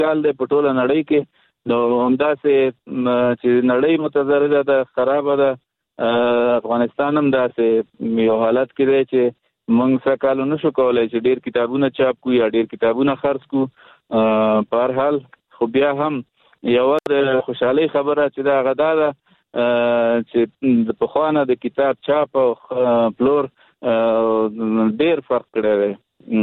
اشکال دی په ټوله نړۍ کې. نو همداسې چې نړۍ متضرره ده، خرابه ده، افغانستان هم داسې یو حالت کې دی چې موږ څه کالو نشو کولی چې ډېر کتابونه چاپ کړو یا ډېر کتابونه خرڅ کړو. په هر حال خو بیا هم یوه د خوشحالۍ خبره چې دا هغه دا ده چې د پخوا نه د کتاب چاپ او پلور ډېر فرق کړی دی،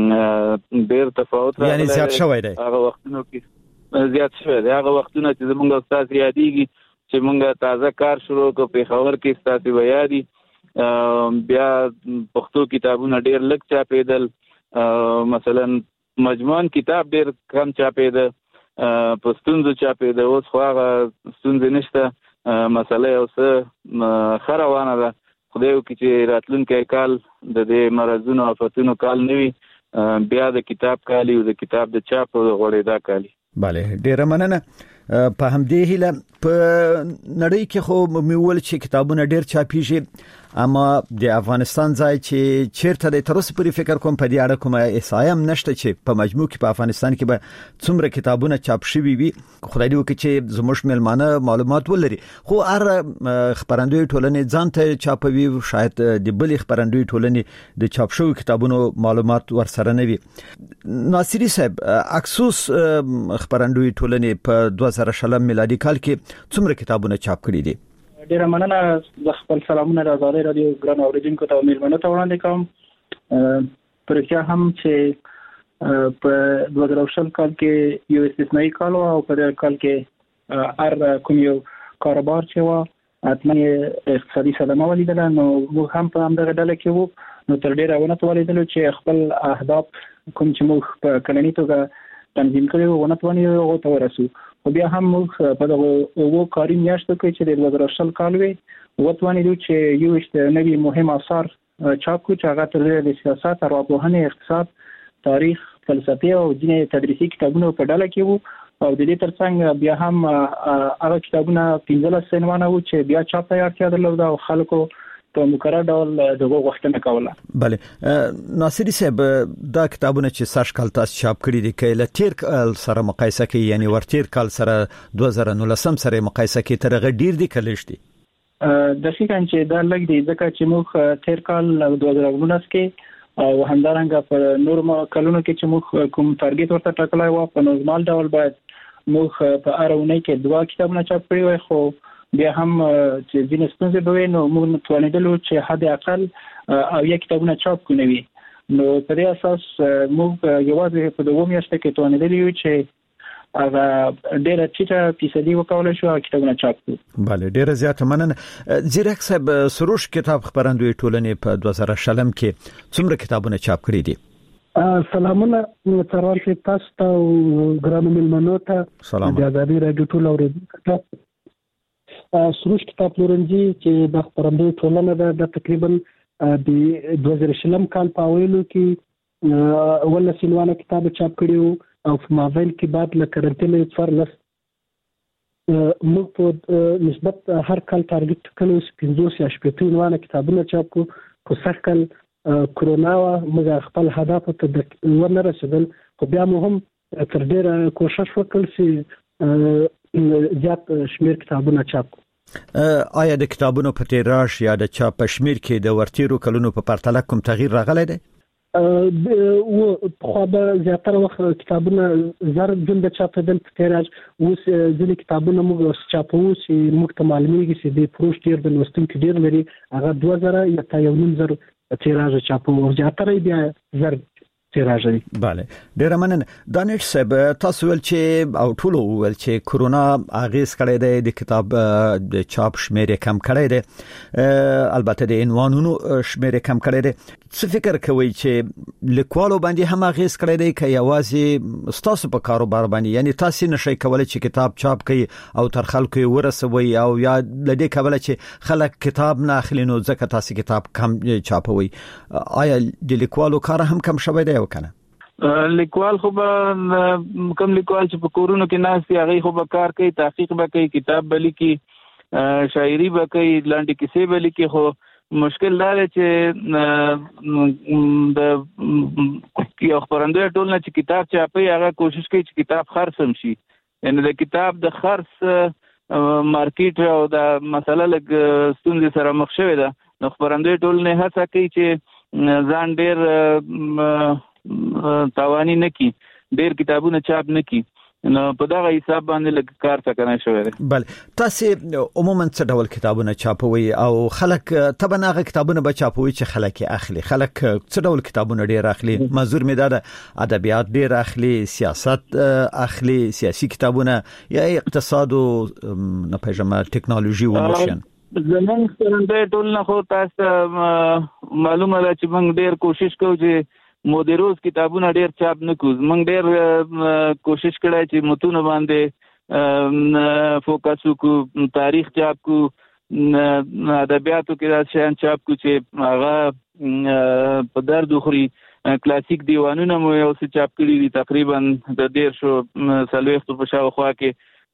ډېر تفاوت یعنی زیات شوی دی. هغه وختونو کې زیات شوی دی. هغه وختونه چې زموږ استاد یادېږي چې موږ تازه کار شروع کړو پېښور کې، ستاسې به یادي بیا پښتو کتابونه ډېر لږ چاپېدل، مثلا مجموعاً کتاب ډېر کم چاپېده، په ستونزو چاپېده. اوس خو هغه ستونزې نشته، مسله یو څه ښه روانه ده. خدای وکړي چې راتلونکی کال د دې مرضونو آفتونو کال نه وي، بیا د کتاب کالي او د کتاب د چاپ او د غوړېدا کالي. بله، ډېره مننه. په همدې هیله په نړۍ کې خو موږ چې کتابونه ډېر چاپیږي، اما د افغانستان ځای چې چیرته د تر اوسه پورې فکر کوم په دې اړه کومه احصایه هم نشته چې په مجموع کې په افغانستان کې به څومره کتابونه چاپ شوي وي. خدای دې وکړي چې زموږ ملمانه معلومات ولري. خو هر خبرندوی ټولنې ځان ته چاپوي، شاید د بلې خبرندوی ټولنې د چاپ شوی کتابونو معلومات ورسره نه وي. ناصری صاحب، اکسوس خبرندوی ټولنې په 2020 میلادي کال کې څومره کتابونه چاپ کړي دي؟ ډیره مننه. د خپل سلامونه د آزادۍ رادیو ګران اوریدونکو ته میلمنو ته وړاندې کوم. پر رښتیا هم چې په 2020 کال کې یو استثنایی کال او په دې کال کې هر کوم یو کاروبار چې و اتمنه اقتصادي صدمه ولیدله، نو موږ هم په همدغه ډله کې وو. نو تر ډیره ونه تولیدلو چې خپل اهداف کوم چې موږ په کلنی توګه تنظیم کړو ونه توانیو او ته ورسو. خو بیا هم موږ په دغه وو کاري میاشتو کې چې د 2020 کال وي وتوانیدو چې یو نوي مهم اثار چاپ کړو چې هغه تر د سیاست، ارواپوهنې، اقتصاد، تاریخ، فلسفه او ځینې تدریسي کتابونه په ډله کې وو. او د دې ترڅنګ بیا هم هغه کتابونه 15 عنوانه وو چې بیا چاپ ته اړتیا درلوده او خلکو په مقرر ډول دغه غوښتنه کوله. بله، ناصری صاحب، دا کتابونه چې سږ کال تاسو چاپ کړي دي که له تیر کال سره مقایسه کوي، یعنی ورتیر کال سره 2019 سره مقایسه کوي، تر هغه ډیر دي که لږ دي؟ دقیقاً چې دا لږ دي، ځکه چې موږ تیر کال 2019 کې او همدارنګه په نور کلونو کې چې موږ کوم ټارګټ ورته ټاکلی و په نورمال ډول باید موږ په هر اونۍ کې 2 کتابونه چاپ کړي وای، خو بیا هم چې ځینې ستونزې به وي نو موږ توانېدلو چې حد اقل او یا کتابونه چاپ کړو وي. نو په دې اساس موږ یوازې په 2 میاشتو کې توانېدلی یو چې هغه ډېره ټیټه فیصدي وکولای شو کتابونه چاپ کړو. بله، ډېره زیاته مننه. زیرک صاحب، سروش کتاب خبرندوی ټولنې په 2020 کې څومره کتابونه چاپ کړي دي؟ سلامونه ترور چې تاسو ته ګرانو ملمنو ته د آزادۍ رادیو ټول اوریدونکو ته. سروش کتاب پلورنځي چې د خبرندوی ټولنه ده، د تقریبا د 2020 کال په اوایلو کې ول سینوانه کتاب چاپ کړیو او په مابین کې بعد له کرنټینې فرلس موږ په نسبت هر کال ټارګټ کړو 15 یا 18 عنوانه کتابونه چاپ کو. په سږ کال کرونا موږ خپل هدف ته ونه رسیدل، خو بیا مو هم تر ډیره کوشش وکړ چې زیات شمیر کتابونه چاپ کو. آیا د کتابونو په تیراژ یا د چاپ په شمیر کې د ورتیرو کلونو په پرتله کوم تغییر راغلی دی؟ خو به زیاتره وخت کتابونه زر جون د چاپېدل په تیراژ، اوس ځینې کتابونه موږ چاپو چې موږ ته معلومیږي چې د فروش ډیر د لوستونکو ډیر لري، هغه 2000 یا 1.5 تیراژ چاپو او زیاتره بیا زر تیراژ دی. بله، ډیر مننه. دانش صاحب، تاسو ول چې او ټول ول چې کرونا اغیز کړی دی، د کتاب د چاپ شمیر کم کړی دی، البته د عنوانونو شمیر کم کړی دی. څه فکر کوئ چې لیکوالو باندې هم اغیز کړی دی که یوازې تاسو په کاروبار باندې، یعنی تاسو نشئ کولای چې کتاب چاپ کړئ او تر خلکو یې ورسوي، او یا لدې کولای چې خلک کتاب نه اخلي نو ځکه تاسو کتاب کم چاپوي؟ آیا د لیکوالو کار هم کم شوی دی او کنه؟ لیکوال خو به کوم لیکوال چې په کورونو کې ناست دي هغه خو به کار کوي، تحقیق به کوي، کتاب به لیکي، شاعري به کوي، لنډې کیسې به لیکي، خو مشکل دا چې د یو خبرندوی ټولنه چې کتاب چاپي هغه کوشش کوي چې کتاب خرڅ شي، یعنی د کتاب د خرڅ مارکیټ او د مسله لګ ستونزې سره مخ شوې ده. نو خبرندوی ټولنه هڅه کوي چې ځان ډېر تاواني نه کړي، ډېر کتابونه چاپ نه کړي. نو په دغه حساب باندې لږ کار څنګه شوی دی. بله، تاسو عموما څه ډول کتابونه چاپوي او خلک طبعا هغه کتابونه به چاپوي چې خلک اخلي؟ خلک څه ډول کتابونه ډیر اخلي؟ منظور مې دا ادبیات ډیر اخلي، سیاست اخلي، سیاسي کتابونه یا اقتصاد او نه پېژنم ټیکنالوژي او موشن؟ زمونږ خبرندوی ټولنه خو تاسو معلومه ده چې موږ ډیر کوشش کوو چې مودروز کتابونه ډیر چاپ نه کوو. موږ ډیر کوشش کړی چې متونه باندې فوکس وکړو، تاریخ چاپ کو، ادبیاتو کې دا شیان چاپ کو چې هغه په درد خوري. کلاسیک دیوانونه مو یو څه چاپ کړي دي، تقریبا د 140 په شاوخوا کې.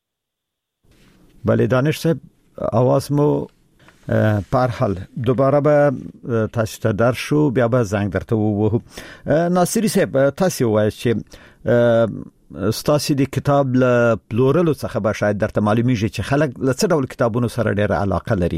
بله دانش صاحب، आवाज مو پر حال دوباره به تاسو ته درشو، بیا به زنګ درته ووهو. ناصری صاحب، تاسو وایي چې ستاسو د کتاب له پلورلو څخه به شاید درته معلومیږي چې خلک له څه ډول کتابونو سره ډېره علاقه لري.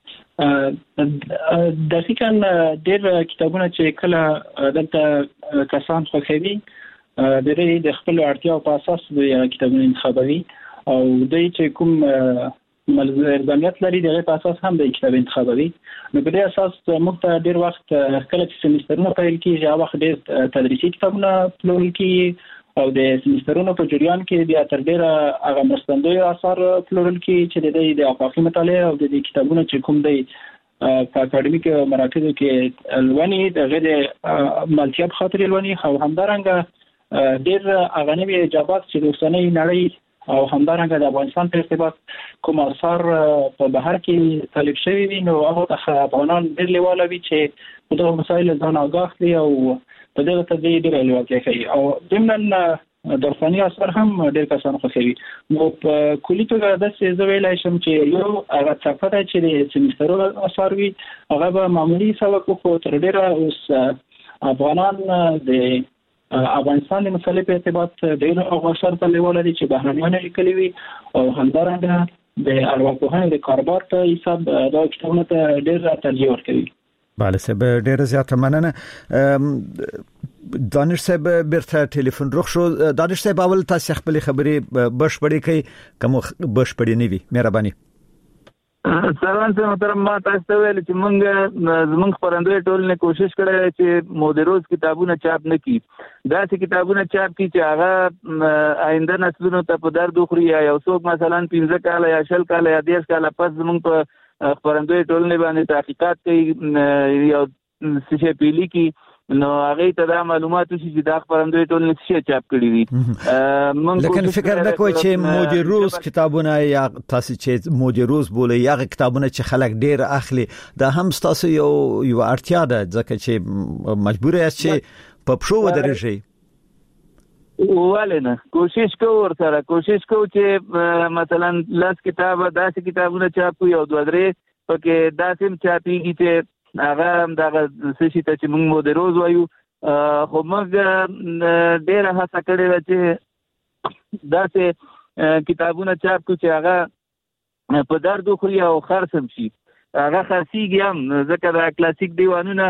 دقیقاً ډېر کتابونه چې کله دلته کسان خوښوي د خپل اړتیاو په اساس د کتابونو انتخابوي، او دوی چې کوم ملزمیت لري دغه په اساس هم د کتاب انتخابوي. نو په دې اساس موږ ته ډیر وخت کله چې سمسترونه پیل کیږي هغه وخت ډیر تدریسي کتابونه پلورل کیږي، او د سمسترونو په جریان کې بیا تر ډیره هغه مرستندوی آثار پلورل کیږي چې د افاقي مطالعه او د کتابونو چې کوم دی په اکاډمیک مراکزو کې لونی د غیر مالتیاب خاطر لونی، او همدارنګه ډیر اغنوي اجابات چې د اوسنۍ نړۍ او همدارنګه د افغانستان په ارتباط کوم آثار په بهر کې طالب شوی وي، نو هغه افغانان ډېر لیواله وي چې په دغه مسایلو ځان آګاه کړي او په دغه تدریج ډېر لیوالتیا کوي. او ضمناً درساني آثار هم ډېر کسان خوښوي. نو په کلي توګه داسې زه ویلی شم چې یو هغه څپه ده چې د سمسترونو آثار وي، هغه به معمولي سبک خو تر ډېره اوس افغانان د افغانستان د مسلې په ارتباط ډېر اغواشر په لیول دي چې بهرنیان لیکلي وي، او همدارنګه د ارواپوهنې د کاربار په حساب دا کتابونه ته ډېر ترجیح ورکوي. بله صاحب، ډېر زیاته مننه. دانش صاحب بیرته ټلیفون روغ شو. دانش صاحب، اول تاسو خپل خبرې بشپړې کړئ، کوم بشپړې نه وي مهرباني. سلام محترم، ما تاسو ته ویل چې زمونږ خبرندوی ټولنه کوشش کړې چې مودروز کتابونه چاپ نه کړي، داسې کتابونه چاپ کړي چې هغه آینده نسلونو ته په درد وخوري، یا یو څوک مثلا 15 کاله یا 20 کاله یا 30 کاله پس زمونږ په خبرندوی ټولنه باندې تحقیقات کوي یا څه پیلي کی، نو هغه ته دا معلومات شي چې دا خبرندوی ټولنه څه چاپ کړي دي. لیکن فکر نه کوي چې مودروز کتابونه یا تاسو چې مودروز بوله یا کتابونه چې خلک ډیر اخلي، دا هم تاسو یو اړتیا ده، ځکه چې مجبور یاست چې په پښو ودرېږئ. ولنه کوشش کوو چې مثلا لاس کتابه داسې کتابونه چاپو، یو دوه درې پکې داسې چاپیږي چې هغه دغه څه چې موږ مودروز وایو. خو موږ ډېره هڅه کړې ده چې داسې کتابونه چاپ کړو چې هغه په درد وخوري او خرڅ هم شي. هغه خرڅېږي هم، ځکه دا کلاسیک دیوانونه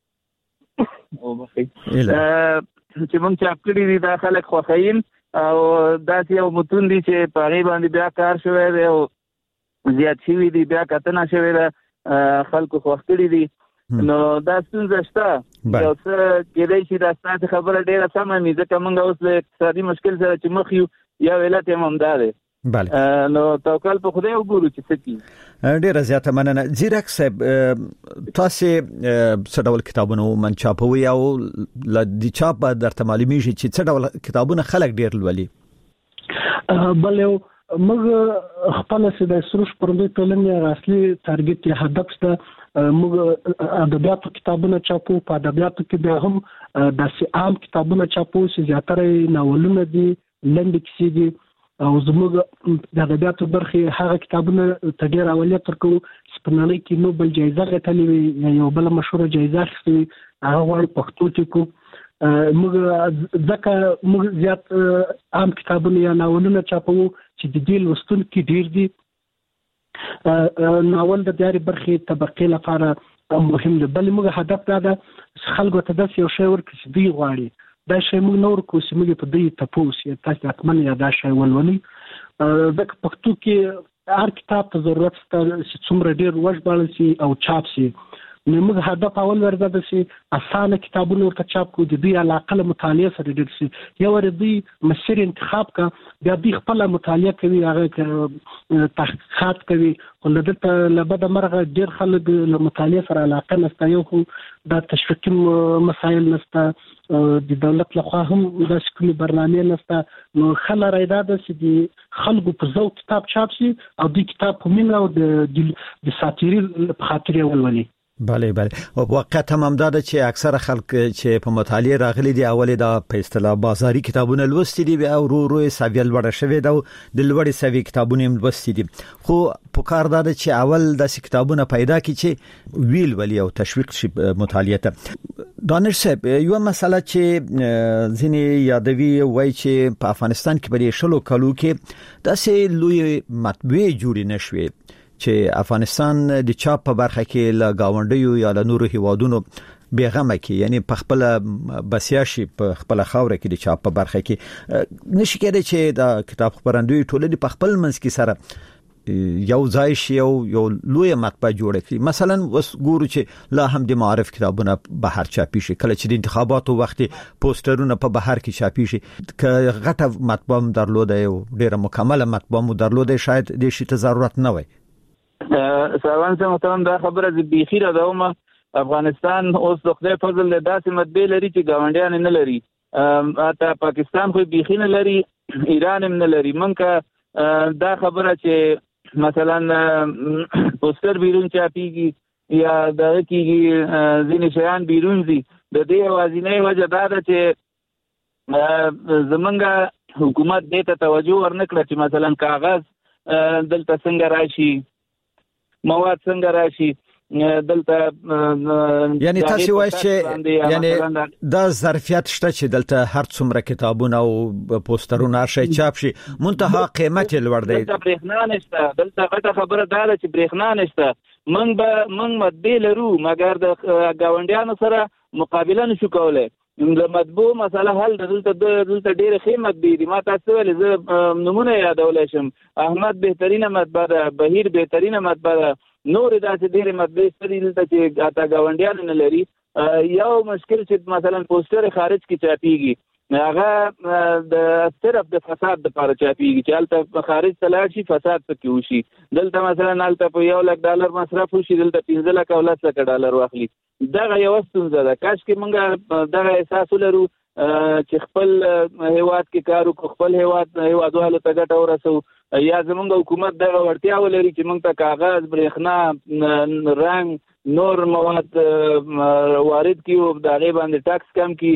چې موږ چاپ کړي دي دا خلک خوښوي، او داسې یو متون دي چې په هغې باندې بیا کار شوی دی او زیات شوي دي، بیا کتنه شوې ده، خلکو خوښ کړي دي. نو دا ستونزه شته، یو څه کېدای شي دا ستاسو خبره ډېره سمه وي، ځکه موږ اوس له اقتصادي مشکل سره چې مخ یو، یو علت یې همدا دی. نو توکل په خدای وګورو چې څه کیږي. ډېره زیاته مننه. زیرک صاحب، تاسو څه ډول کتابونه من چاپوي او د چاپ درته معلومیږي چې څه ډول کتابونه خلک ډېر لولي؟ بله موږ خپل د سروش پرندوی ټولنې اصلي ټارګټ یا هدف ته موږ ادبیاتو کتابونه چاپو. په ادبیاتو کې بیا هم داسې عام کتابونه چاپو چې زیاتره ناولونه دي، لنډې کیسې دي، او زموږ د ادبیاتو برخه هغه کتابونه ته ډیر اولویت ورکوو چې په نړۍ کې نوبل جایزه ګټلې وي یو بل مشهوره جایزه اخیستې هغه غواړو پښتو کې کو موږ ځکه موږ زیات عام کتابونه یا ناولونه چاپو چې د دې لوستونکو ډیر دي. ناول د دیاري برخه طبقه لپاره مهم دی، بل موږ هدف دا ده خلکو ته داسې یو شی ورکړي چې دوی غواړي دا شی موږ نه ورکوو چې موږ په دوی تپوس تاسو حتما یا دا شی ولولئ. ځکه پښتو کې هر کتاب ته ضرورت شته چې څومره ډیر وژباړل شي او چاپ شي. نو موږ هدف اول ورته ده چې اسانه کتابونه ورته چاپ کړو د دوی علاقه له مطالعه سره ډیر شي. یو ور دوی مسیر انتخاب کا بیا دوی خپل مطالعه کوي هغه تحقیقات کوي خو لدته لبد مرغه ډیر خلک له مطالعه سره علاقه نشته. یو خو د تشویقي مسایل نشته، د دولت لخوا هم د سکولي برنامه نشته، نو خل رايده ده چې د خلکو په ذوق کتاب چاپ شي او د کتاب په مینه او د ساتيري په خاطر ولولي. بله او واقعیت هم دا ده چې اکثره خلک چې په مطالعه راغلي دي اول دا په اصطلاح بازاري کتابونه لوستي دي او رو سویل وړه شوی دا د لوړې سوي کتابونه هم لوستي دي. خو په کار دا ده چې اول د کتابونه پیدا کی چې ویل ولي او تشویق شي مطالعه ته. دانش صاحب یو مسله چې ځینې یادوي وای چې په افغانستان کې په شلو کالو کې داسې لوی مطبوعې جوړې نشوي چې افغانستان د چاپ په برخه کې له گاونډیو یا له نورو هیوادونو بیغمه کې یعنی په خپل بسیاشي په خپل خاور کې د چاپ په برخه کې نشي کېدای چې د کتاب خبرندوی ټولنې په خپل منځ کې سره یو ځای شي یو لوی مطبعه جوړه کړي. مثلا وس ګورو چې لا هم د معارف کتابونه بهر چاپی شي، کله چې د انتخاباتو وخت پوسټرونه په بهر کې چاپی شي، که غټه مطبعه درلوده یو ډیره مکمله مطبعه درلوده شاید د شي ته ضرورت نه وي. سروان سم محترم دا خبره د بيخيره دومه افغانستان اوس د خدای فضل له داسې مطبع لري چې گاونډیان نه لري، اته پاکستان خو بيخینه لري، ایران هم نه لري. منکه دا خبره چې مثلا پوسټر بیرون چاپیږي یا دا کیږي ځینې شیان بیرون دي، د دې وازینې وجه دا ده چې زمونږ حکومت دې ته توجه ورنکړه چې مثلا کاغذ دلته څنګه راشي، مواد څنګه راشي دلته، یعنی تاسو وایئ چې یعنی دا ظرفیت شته چې دلته هر څومره کتابونه او پوسټرونه شي چاپ شي، منتها قیمت لوړ دی. دلته برېښنا نشته، دلته غټه خبره دا ده چې برېښنا نشته. موږ مطبع لرو مګر د گاونډیانو سره مقابله نشو کولای. د مطبوع مسله حل دلته ډېر خیمت دی. ما تاسو ولې زه نمونه یادولای شم، احمد بهترینه مطبعه ده، بهیر بهترینه مطبعه ده، نور داسې ډېر مطبعې ستري دلته چې اته گاونډیان نه لري. یو مشکل چې مثلا پوسټر خارج کې چاپیږي هغه د صرف د فساد لپاره چاپیږي چې البته خارج ته لاړ شي فساد پکې وشي. دلته مثلا البته په $1,00,000 مصرف وشي، دلته $15 او $10,00,000 واخلي. دغه یو ستونزه ده. کاش کې موږ دغه احساس ولرو چې خپل هیواد کې کار وکړو، خپل هیوادوالو ته ګټه ورسو، یا زمونږ حکومت دغه وړتیا ولري چې موږ ته کاغذ، برېښنا، رنګ، نور مواد وارد کیو، د هغې باندې ټاکس کم کی،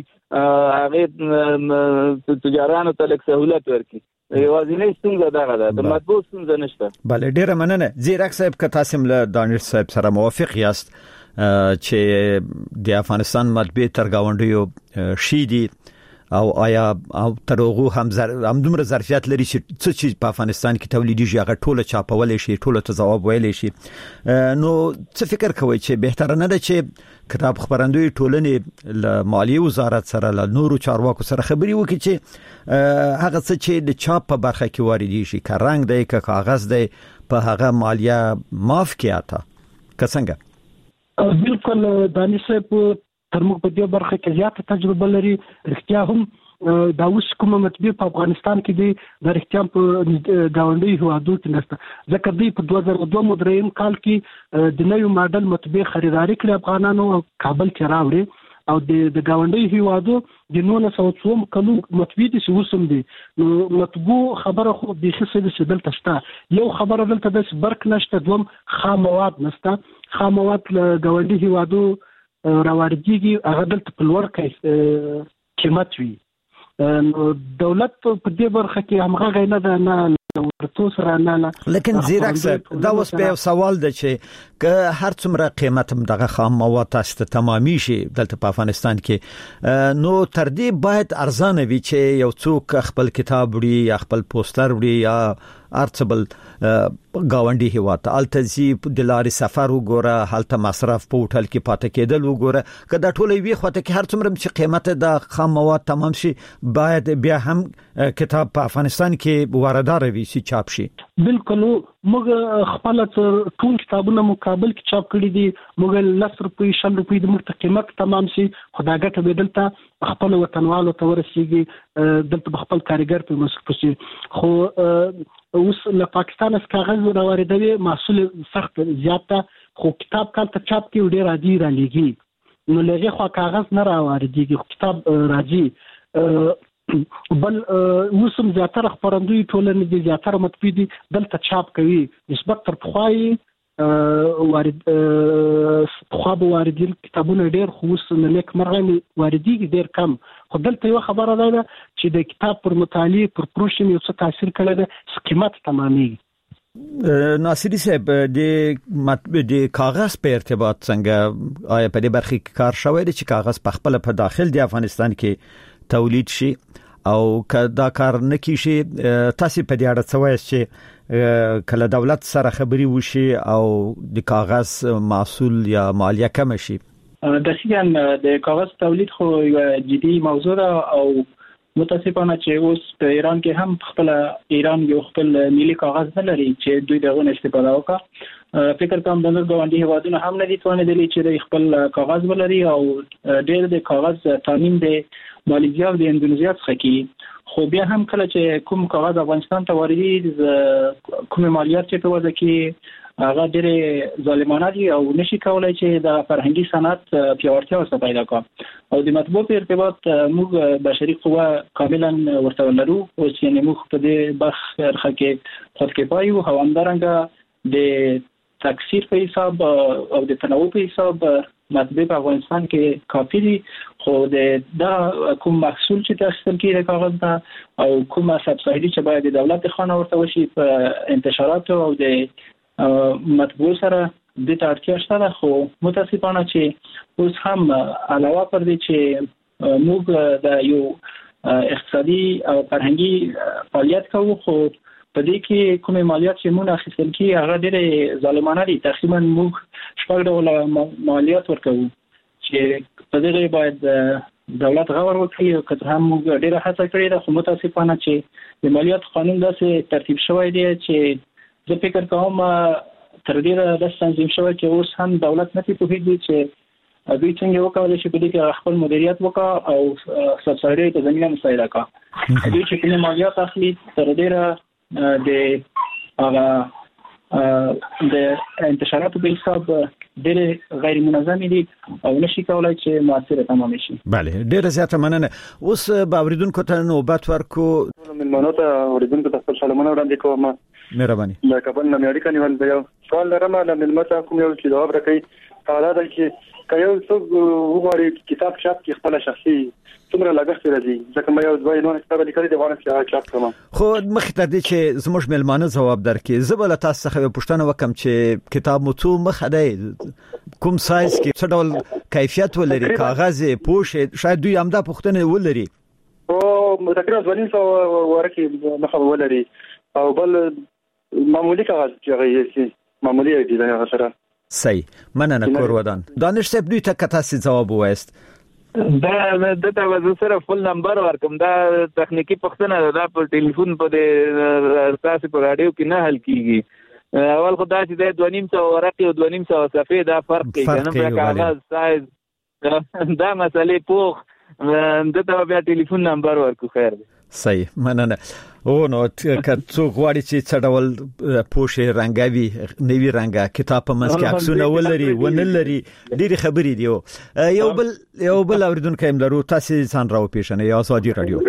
هغې تجارانو ته لږ سهولت ورکړي. یوازینۍ ستونزه دغه ده، د مطبوع ستونزه نشته. بله ډیره مننه. زیرک صاحب که تاسو له دانش صاحب سره موافق یاست چې د افغانستان مطبوع تر گاونډیو شي دي او آیا تر هغه هم دومره ظرفیت لري چې څه په افغانستان کې تولیدي هغه ټوله چاپولې شي، ټوله ته ځواب ویلې شي، نو څه فکر کوي چې بهتره نه ده چې کتاب خبرندوی ټولنې له مالیه وزارت سره له نورو چارواکو سره خبري وکړي چې هغه څه چې د چاپ په برخه کې واردی شي، که رنګ دی که کاغذ دی، په هغه مالیه معاف کړي اته که څنګه؟ بالکل دانش صاحب تر موږ په دې برخه کې زیاته تجربه لري. رښتیا هم دا اوس کومه مطبع په افغانستان کې دی د رښتیا په گاونډي هیوادو کې نشته، ځکه دوی په 2002 کال کې د نوې ماډل مطبع خریداري کړې افغانانو او کابل کې راوړې، او د گاونډي هیوادو د 1904 کلو مطبع دي چې وسم دي. نو مطبوع خبره خو د خصه د دلته شته، یو خبره دلته د برک نشته، دوم خام مواد نشته. خام مواد له گاونډي هیوادو راوړيږي، هغه دلته په لوړ قیمت وي. نو دولت په دې برخه کې همغه غینه ده نه ورته سره نه. لیکن زیرک صاحب دا اوس به سوال ده چې که هر څومره قیمت هم دغه خام مواد تاسو ته تمامي شي دلته په افغانستان کې نو تر دې باید ارزانه وي چې یو څوک خپل کتاب وړي یا خپل پوسټر وړي یا ارتبل گاونډي هواته التزي د لارې سفر وګوره هلته مصرف په هوټل کې پاتې کېدل وګوره که دا ټولې وی خو ته کې هر څومره چې قیمت د خام مواد تمام شي باید بیا هم کتاب په افغانستان کې واردات وي چې چاپ شي. بالکل موږ خپل ټول کتابونه مقابل کې چاپ کړی دي. موږ 10 روپۍ 100 روپۍ د مرته قیمت تمام شي خدای ګټه به دلته خپل وطنوالو ته ورسیږي دلته خپل کارګر په مصرف شي. خو اوس له پاکستان څخه کاغذ راوړدوي محصول سخت زیاته خو کتاب کال ته چاپ کې ډیر عادي را لګي نو لږه خو کاغذ نه راوړديږي کتاب راځي. بل وسم زیاتره خبرندوی ټولنې دي زیاتره مطبوع دي دلته چاپ کوي نسبت تر پخوای خو واردین کتابونه ډیر خو اوس لیک مرغه واردېږي ډیر کم. خو دلته یو خبره ده چې د کتاب پر مطالعه پر پروشن یو څه تاثیر کړی ده قیمت تمامي. ناصری صاحب د کاغذ په ارتباط څنګه آیا په دې برخه کې کار شوی دی چې کاغذ په خپل په داخل د افغانستان کې تولید شي او کدا کار نکیشي تاسو په دې اړه څه وایئ چې کله دولت سره خبري وشي او د کاغذ محصول یا مالیه کم شي؟ دسیان د کاغذ تولید خو یو جدي موضوع ده او متاسفانه چې اوس په ایران کې هم خپل ایران یو خپل ملي کاغذ نه لري چې دوی دغه استفاده وکړي. فکر کوم د نور ګاونډي هیوادونو هم نه دي توانیدلی چې خپل کاغذ ولري او ډېر د کاغذ تامین د ماليزیا او د اندونیزیا څخه کی. خو بیا هم کله چې کوم کاغذ افغانستان ته واردېږي کوم مالیات چې په وځي کې هغه ډېر ظالمانه دي او نشي کولای چې د فرهنګي صنعت پیاوړتیا وسه پیدا کړي. او د مطبوع په ارتباط موږ بشري قوه کاملا ورته لرو او چې موږ په دې برخه کې خودکفایي او همدارنګه د تکثیر په حساب او د تنوع په حساب مطبوع په افغانستان کې کافي دي. خو د کوم محصول چې تخصیص کیږي کاغذ ته او کومه سبسایډي چې باید د دولت خانه ورته وشي په انتشارات او د مطبوع سره د اړتیا شته. خو متاسفانه چې اوس هم علاوه پر دې چې موږ د یو اقتصادي او فرهنګي فعالیت کوو خو په دې کې کومه مالیات چې مونږ اخیستل کی هغه ډېر ظالمانه دي. تقریبا موږ شپږ ډول مالیات ورکوو چې په دې باید دولت غور وکړي او که هم موږ ډېر هڅه کړې ده خو متاسفانه چې د مالیات قانون داسې ترتیب شوی دی چې زه فکر کوم تر دې د تنظیم شوی چې اوس هم دولت نه پوهیږي چې دوی څنګه وکولای شي په دې کې خپل مدیریت وکړي او سبسایډي ته زمينه مساعده کړي. دوی چې کوم مالیات اخلي تر ډېر د انتشاراتو په حساب ډېر غیر منظم دي او نشي کولای چې مؤثر تمام شي. بله ډېر زیاته مننه. اوس به اوریدونکو ته نوبت ورکو. ملمنو ته اوریدونکو ته خپل سلامونه وړاندې کوم. مهرباني. دا کابل نه مې اړیکه نیول دی. سوال لرم له ملمنو کوم یو چې جواب راکړي حالا دا چې کایو څوک وګوري کتاب چاپ کې خپل شخصي څومره لګښت راځي ځکه مې یو ځوای نو کتاب لیکل دی وانه چې چاپ کوم. خو مخ ته دي چې زموږ ملمانه جواب درکې زبل تاسو څخه پوښتنه وکم چې کتاب مو څو مخ دی کوم سایز کې څه ډول کیفیت ولري کاغذ پوښ شاید دوی همدا پوښتنه ولري او تقریبا 200 ورکه مخه ولري او بل معمولی کاغذ چې معمولی دی دا سره صحیح. مننه کور ودان. دانش صاحب دوی ته کتاسي جواب وایست دا د سره فل نمبر ورکم دا تخنیکی پښتنه دا په ټلیفون په تاسو په رادیو کې نه حل کیږي. اول خدای چې د 200 ورقه او 200 صفحه دا فرق کوي کنه په کاغذ سایز دا مسئله پوخ دته بیا ټلیفون نمبر ورکو. خیر دی. صحیح. مننه. او نو کڅو غواړي چې څډول پوښې رنگاوي نوی رنگا کتاب په منځ کې عکسونه ولري ونلري ډېری خبرې دی. یو بل اوریدونکو هم درو تاسو ځان راو پیښنه یا ازادي رادیو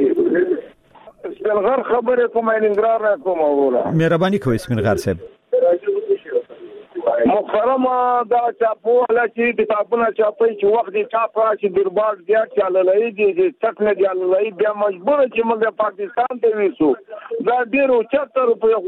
سپینغر خبره کومه انګرار کومه وره. مهرباني کوئ سپینغر صاحب. محترم دا چاپوله چې کتابونه چاپي چې وخت دې چاپ راشي دربار زیات چللای دي چې تک نه چللای بیا مجبور چې موږ پاکستان ته وېسو دا ډیرو 74 روپۍ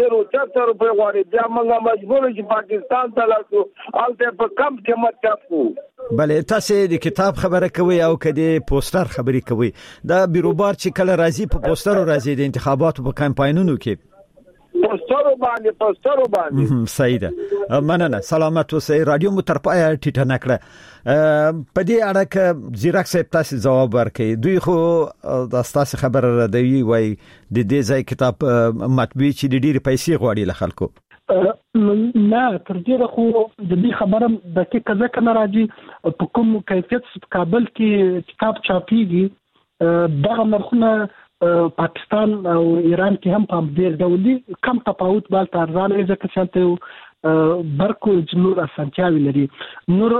غواړي بیا موږ مجبور چې پاکستان ته لاړو البته په کم قیمت چاپو. بله تاسو د کتاب خبره کوي او کدي پوسټر خبري کوي دا بیروبار چې کله راځي په پوسټر راځي د انتخاباتو په کمپاینونو کې پوسټر باندې صحیح ده. مننه سلامت اوسئ. رادیو مو تر پای ټیټه نکړه په دې اړه کې زیرک صاحب تاسو جواب ورکړي دوی خو د تاسو خبره ردوي وای د دې ځای کتاب مطبوع چې د ډېری پیسې غواړي له خلکو نه تر دې خو د دې خبره د کې ځکه نه راځي په کوم کیفیت په کابل کې کتاب چاپیږي دغه مرخونه پاکستان او ایران کې هم په دې ډول کم تفاوت بل ترځان ځکه چې برکو جنور اسانتیاوي لري نور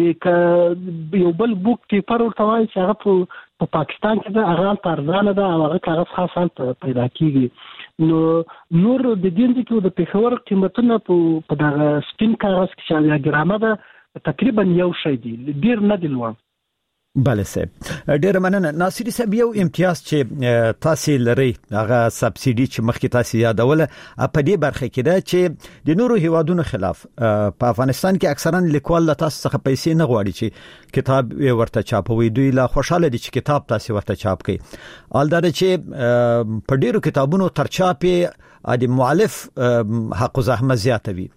د یو بل بوک کې پر ورتوای چې هغه په پاکستان کې د هغه ترځان ده او هغه کاغذ خاصه پیدا کیږي نو نور د دې کې د پیښور قیمتونه په دغه سپین کاغذ کې شامل ګرامه ده تقریبا یو شی دی ډیر نه دی لوړ. بله صاحب ډیر مننه. ناصری صاحب یو امتیاز چې تاسو لري هغه سبسيډي چې مخکې تاسو یادوله په دې برخه کې ده چې د نورو هیوادونو خلاف په افغانستان کې اکثرا لیکوال له تاسو څخه پیسې نه غواړي چې کتاب ورته چاپوي دوی لا خوشاله دي چې کتاب تاسو ورته چاپ کړي البته چې په ډیرو کتابونو تر چاپې د مؤلف حق زحمت زیاتوي.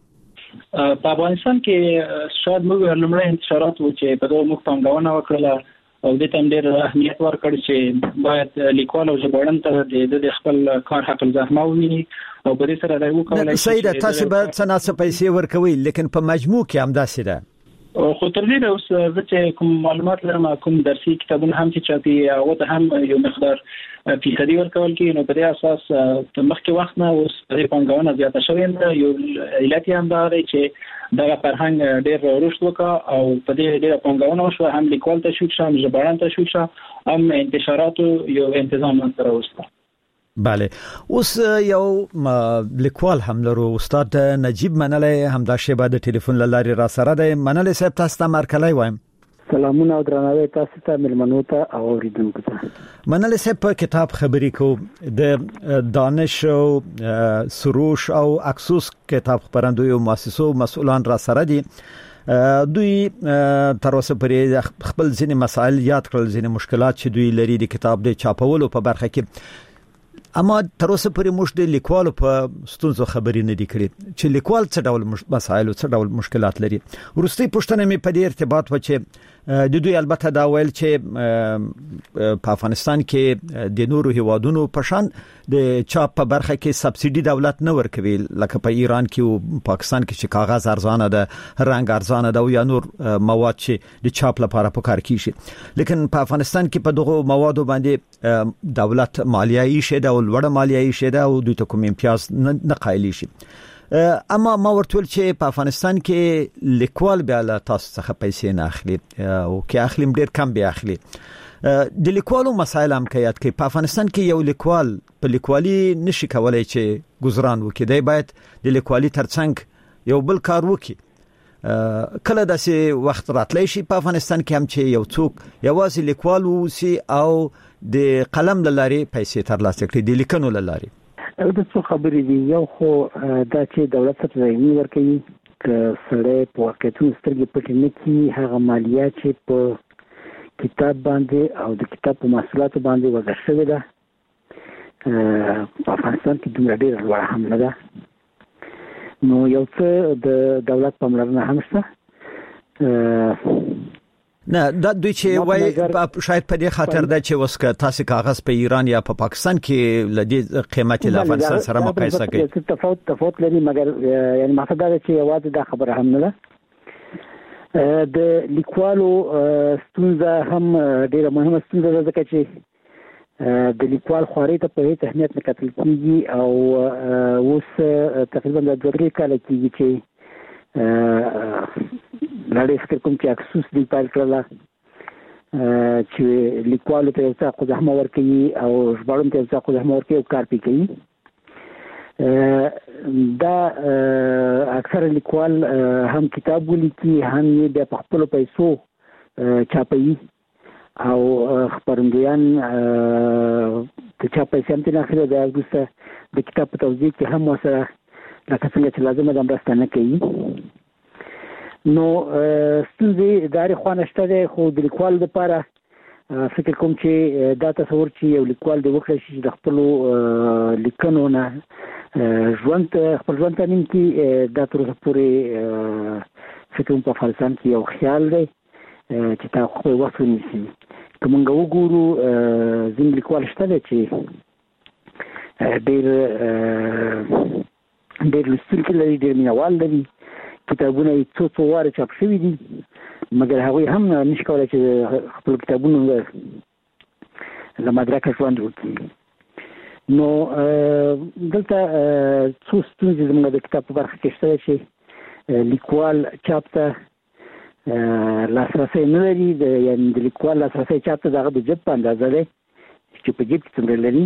په افغانستان کې شاید موږ لمړی انتشارات و چې په دوه موږ پاملرنه وکړه او د تم ډېر اهمیت ورکړ چې باید لیکوال او ژباړن ته د خپل کار حق الزحمه وویني او په دې سره دا وکولای شي. صحیح ده تاسو به څنګه پیسې ورکوي لیکن په مجموع کې هم داسې ده خو تر دې اوس چې کوم معلومات لرم کوم درسي کتابونه هم چې چاپي او ته هم یو مقدار فیصدي ورکول کی نو په دې اساس مخکې وخت نه اوس په پنځونه زیاته شوې یو علت هم دا دی چې دا فرهنګ ډېر رشد وکړ او په دې ډېر پنځونه شو هم لیکوال ته شو هم ژباړن ته شو هم انتشارات یو تنظیم سره وسته. بله اوس یو لیکوال هم لرو استاد نجیب منلی هم دا شی بعد ټلیفون لاري را سره ده. منلی صاحب تاسو ته مرکلای وایم. سلامونه او درناوی تاسو ته ملمنو ته او اوریدونکو ته. منلی صاحب په کتاب خبرې کو د دانش او سروش او اکسوس کتاب خبرندوی او مؤسسو مسؤلان را سره دي دوی تر اوسه پرې خپل ځینې مسائل یاد کړل ځینې مشکلات چې دوی لري د کتاب د چاپولو په برخه کې اما تر اوسه پرې موږ د لیکوالو په ستونزو خبرې نه دي کړې چې لیکوال څه ډول مسایل او څه ډول مشکلات لري. ورستي پوښتنه مې په دې ارتباط و چې د دوی البته دا ویل چې په افغانستان کې د نورو هیوادونو په شان د چاپ په برخه کې سبسيډي دولت نه ورکوي لکه په ایران کې او پاکستان کې چې کاغذ ارزانه ده رنګ ارزانه ده او یا نور مواد چې د چاپ لپاره په کار کیږي لیکن په افغانستان کې په دغه موادو باندې دولت مالیه شي دا ولوړه مالیه شي دا او دوی ته کوم امتیاز نه قایلی شي. اما ما ورتول چې په افغانستان کې لیکوال بیا له تاسو څخه پیسې نه اخلي او کې اخلي ډېر کم به اخلي. د لیکوالو مسایل هم کېات کې په افغانستان کې یو لیکوال په لیکوالي نشي کولای چې گزاران وکړي دی باید د لیکوالي ترڅنګ یو بل کار وکړي. کله داسې وخت راتلی شي په افغانستان کې هم چې یو څوک یوازې لیکوال ووسی او د قلم له لارې پیسې ترلاسه کړي د لیکنو له لارې. د څه خبرې دي یو خو دا چې دولت ته ځایي ورکوي ک سره په واقعیتونو سترګې پټې نه کړي هغه مالیه چې په کتاب باندې او د کتاب په محصولاتو باندې وضع شوې ده په افغانستان کې دومره ډېره لوړه هم نه ده نو یو څه د دولت پاملرنه هم شته نه دا دوی چې وای شاید په دې خاطر ده چې وسکه تاسو کاغذ په ایران یا په پاکستان کې لدی قیمت له افغانستان سره مقایسه کوي تفاوت لري مګر یعنی مقصد دا چې یوازې دا خبره هم نه ده د لیکوالو ستونزه هم ډیره مهمه ستونزه ده ځکه چې د لیکوال خواري ته په هیڅ اهمیت نه کتل کیږي او اوس تقریبا د 2-3 کال کېږي چې لړۍ فکر کوم چې اکسوس دی پایل کړله چې لیکوالو ته یو څه خو زحمت ورکوي او ژباړونکو ته یو څه خو زحمت ورکوي او کار پې کوي دا اکثر لیکوال هم کتاب ولیکي هم یې د خپل پیسو چاپي او خبرندویان ته چاپي سم تل اخره د اګوسته د کتاب په توضیح کې هم وسره لکه څنګه چې لازم ده مرسته نه کوي. نو ستونزې داري خوانشته ده خو د لیکوال لپاره فکر کوم چې دا تصور چې یو لیکوال د وکړي چې د خپل لیکنو نه خپل ژوند ته نیم کې دا تر اوسه پورې فکر په افغانستان کې یو خیال دی چې تا خو وخت ونیسي. که موږ وګورو ځینې لیکوال شته دی چې ډېر لوستونکي لري، ډېر مینهوال لري، کتابونه یې څو واره چاپ شوي دي، مګر هغوی هم نشي کولی چې خپل کتابونه له مدرکه ژوند وکړي. نو دلته څو ستونزې زموږ د کتاب په برخه کې شته چې لیکوال چاپ ته لاسرسی نه لري. یعنې د لیکوال لاسرسی چاپ ته د هغه د جیب په اندازه دی چې په جیب کې څومره لري.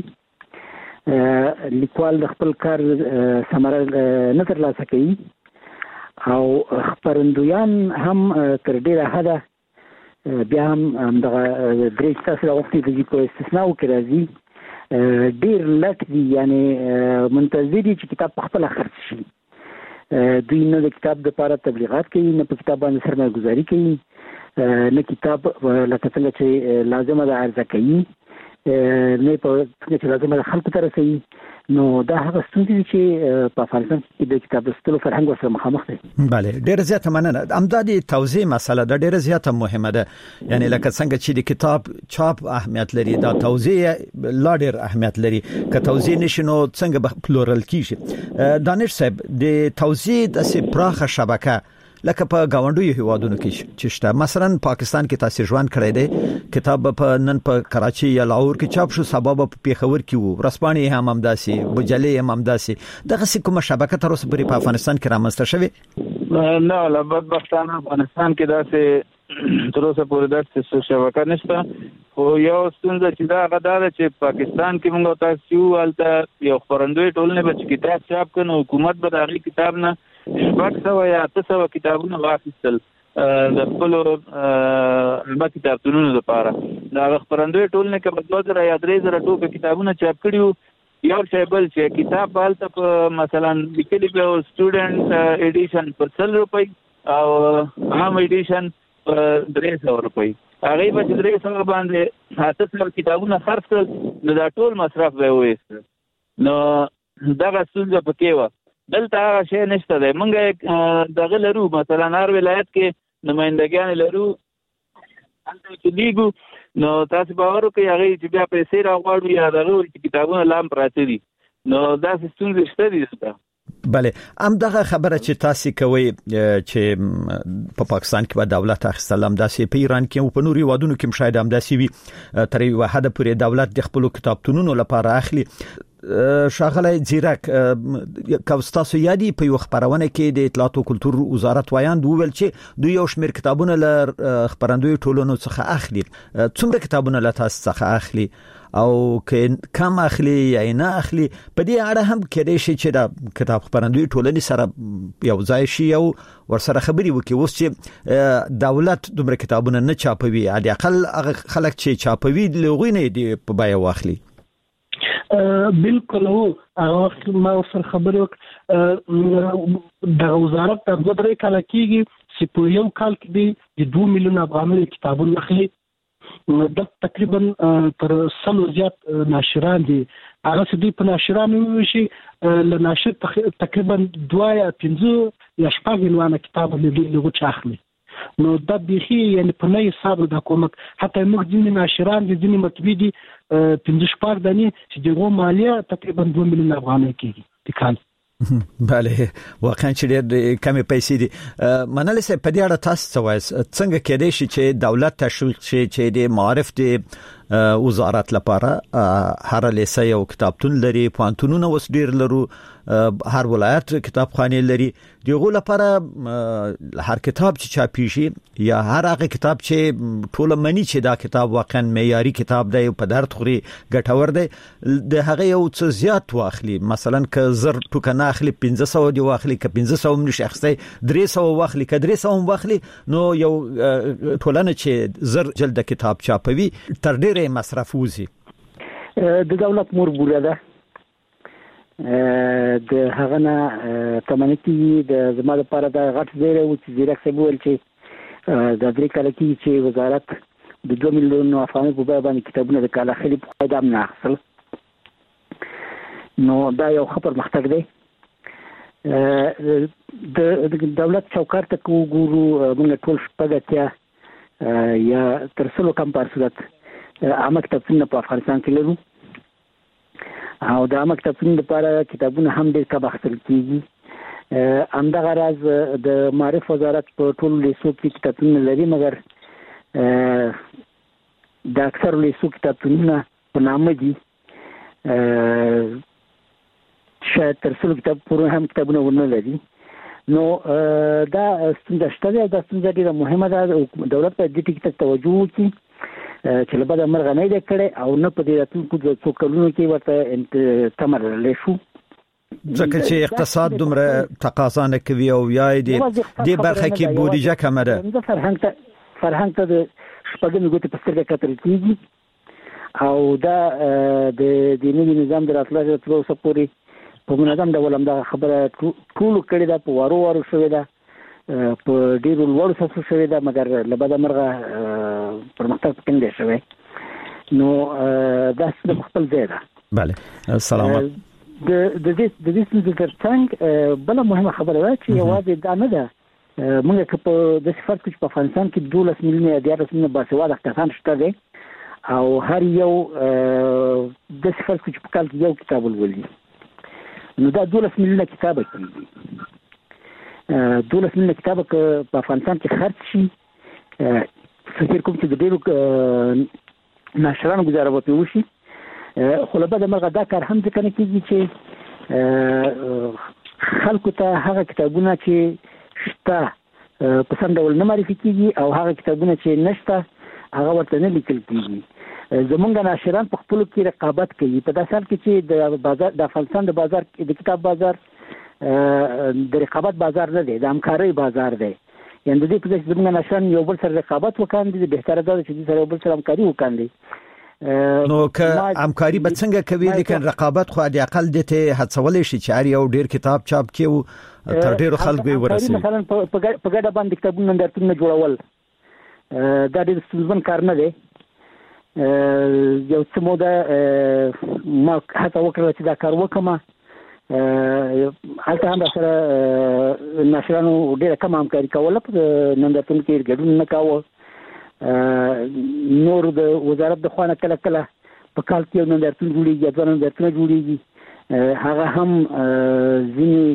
لیکوال د خپل کار ثمره نه ترلاسه کوي او خپرندویان هم تر ډېره حده بیا هم دغه درې چې تاسو راغوښتي د دې په استثناء کې راځي ډېر لټ دي، یعنې منتظر دي چې کتاب په خپله خرڅ شي. دوی نه د کتاب دپاره تبلیغات کوي، نه په کتاب باندې سرمایه ګذاري کوي، نه کتاب لکه څنګه چې لازمه ده عرضه کوي، نه په څنګه چې لازمه ده خلکو ته رسوي. نو دا هغه ستونزې دي چې په افغانستان کې د کتاب لوستلو فرهنګ ورسره مخامخ دی. بله، ډېره زیاته مننه. همدا د توضیح مسله ده ډېره زیاته مهمه ده. یعنی لکه څنګه چې د کتاب چاپ اهمیت لري، دا توضیح لا ډېر اهمیت لري. که توضیح نشي نو څنګه به پلورل کیږي؟ دانش صاحب، د توضیح د پراخه شبکه لکه په گاونډیو هیوادونو کې چې شته، مثلا پاکستان کې تاسو ژوند کړی دی، کتاب په نن په کراچي یا لاهور کې چاپ شو، سبا په پیښور کې وو، رسپانې هم همداسي، بجلې هم همداسي. دغه کومه شبکه تر اوسه پورې په افغانستان کې رامنځته شوې؟ نه، لا بدبختانه افغانستان کې داسې تر اوسه پورې داسې شبکه نشته. خو یو ستونزه چې دا غدا ده چې پاکستان کې موږ تاسو هلته یو خبرندوی ټولنه به کتاب چاپ کړي، حکومت به دغه کتاب نه 700 یا 800 کتابونه واخیستل د خپل کتابتونونو لپاره. دا خبرندوی ټولنه کې 2000 یا 3000 ټوکه کتابونه چاپ کړي وو. یو شی بل چې کتاب هلته په مثلا لیکلي په سټوډنټ ایډیشن په 100 روپۍ او عام ایډیشن په 300 روپۍ، هغه په 300 باندې 800 کتابونه خرڅ کړل، نو دا ټول مصرف به وایست. نو دغه ستونزه پکې و. دلته هغه شی نشته دی. موږ دغه لرو، مثلا هر ولایت کې نمائندګان لرو، هلته چې لیږو، نو تاسو باور وکړئ هغه چې بیا پیسې راغواړو یا دغه کتابونه لام پراته دي. نو دا ستونزې شته دي دلته. بله، هم دغه خبره چې تاسو کوي چې په پاکستان کې به دولت اخیستل، هم داسې په ایران کې او په نورو هیوادونو کې شاید هم داسې وي، تر یوه حده پورې دولت د خپل کتابتونونو لپاره اخلي. شاغله زیرک کوستاسو یادی په یو خبرونه کې د اطلاعات او کلتور وزارت وایاند وویل چې دوی یو شمېر کتابونه ل خبرندوی ټولنو څخه اخلي. څومره کتابونه ل تاسو څخه اخلي او کم اخلي یا نه اخلي؟ په دې اړه هم کېدای شي چې دا کتاب خبرندوی ټولنې سره یو ځای شي او ورسره خبري وکړي. اوس چې دولت دومره کتابونه نه چاپوي، علي اقل خلک چې چاپوي لغوی نه دی په بیا واخلي. بالکل هو هغه ما سره خبرې وکړه. د وزارت د 2-3 کال کېږي چې په یو کال کې د 2 میلیون افغاني کتابونه اخلي. د تقریبا تر 100 زیات ناشران دي. هغه چې دوی په ناشرانو وشي له ناشر تقریبا 2 یا 5 یا 6 میلیونه کتاب له اخلي. نو دا بيخي یعنی په نه حساب د حکومت حتی موږ ځینې ناشران دي، ځینې مطبوع دي 15 دانې چې دغه مالیه تقریبا 2 میلیون افغانۍ کېږي د کال. بله، واقعا چې ډېر کمې پیسې دي. منل سه په دې اړه تاسو څه وایي؟ څنګه کېدای شي چې دولت تشویق شي چې د معارف د وزارت لپاره هر لیسه یو کتابتون لري، پوهنتونونه وس ډیر لرو، هر ولایت کتابخانه لري. دغه لپاره هر کتاب چې چاپیږي یا هر هغه کتاب چې ټول منی چې دا کتاب واقعا معیاري کتاب دی په درد خوري ګټور دی، د هغه یو څه زیات واخلي، مثلا ک زر ټوکنه اخلي 1500 دی واخلي، ک 1500 هم نشخصي 300 واخلي، ک 300 هم واخلي، نو یو ټولنه چې زر جلد کتاب چاپوي تر ډیره مصرف وزي. د دولت مور بوله ده د هغه نه کمیټي د زما لپاره د غټ زیره او چې زیرک سبول چې د امریکا لکه چې وزارت د 2 میلیون افغانۍ په بیه باندې کتابونه د کاله خلی په قاعده نه اخلي، نو دا یو خبر مختګ دی. د دولت چوکاټ ته وګورو، موږ ټول شپږ یا تر څلو کم په صورت عامه کتابونه په افغانستان کې لرو، او د عامه کتابونو لپاره کتابونه هم ډېر کم اخیستل کېږي. همدغه راز د معارف وزارت په ټولو لیسو کې کتابونه لري، مګر د اکثر لیسو کتابونه په نامه دي، شاید تر څلو کتاب پورې هم کتابونه ونه لري. نو دا ستونزه شته ده، دا ستونزه ډېره مهمه ده. دولت باید دې ټکي ته توجه وکړي چې له بده مرغه نه دی کړی او نه په دې راتلونکو د څو کلونو کې ورته تمرکز شو، ځکه چې اقتصاد دومره تقاضا نه کوي او یا دې برخه کې بودیجه کمه ده. فرهنګ ته د شپږمې ګوتې په سترګه کتل کېږي، او دا د نوي نظام د راتلو تر اوسه پورې په منظم ډول همدغه خبره ټولو کړې ده، په وارو شوې ده، په ډېرو لوړو سطحو شوې ده، مګر له بده مرغه پرمختګ پکې نه دی شوی. نو دا څه خپل ځای ده. بله، سلامت. د دې څه ترڅنګ بله مهمه خبره ده چې یوازې دا نه ده، موږ که په داسې فرض کړو چې په افغانستان کې 12 میلیونه یا 14 میلیونه باسواده کسان شته دي، او هر یو داسې فرض کړو چې په کال کې یو کتاب ولولي، نو دا 12 میلیونه کتابه کېږي. 12 میلیونه کتابه که په افغانستان کې خرڅ شي، فکر کوم چې د ډېرو ناشرانو ګزاره به پرې وشي. خو له بده مرغه دا کار هم ځکه نه کېږي چې خلکو ته هغه کتابونه چې شته په سم ډول نه معرفي کېږي، او هغه کتابونه چې نشته هغه ورته نه لیکل کېږي. زمونږ ناشران په خپلو کې رقابت کوي، په داسې حال کې چې د افغانستان د بازار د کتاب بازار د رقابت بازار نه دی، د همکارۍ بازار دی. یعنې د دې په ځای چې زمونږ ناشران یو بل سره رقابت وکاندي، بهتره دا ده چې دوی سره یو بل سره همکاري وکاندي. نو که همکاري به څنګه کوي، لیکن رقابت خو د اقل د ته هڅولې شي چې هر یو ډیر کتاب چاپ کړي او تر ډیرو خلکو یې ورسوي. مثلا په ګډه باندې کتابونه نندارتونونه جوړول دا ډېر ستونزمن کار نه دی. یو څه موده ما هڅه وکړه چې دا کار وکړم، هلته هم سره ناشرانو ډېره کم همکاري کوله، په نندارتون کې ګډون نه کاوه. نور د وزارت د خوا نه کله کله په کال کې یو نندارتون جوړېږي یا دوه نندارتونه جوړېږي، هغه هم ځینې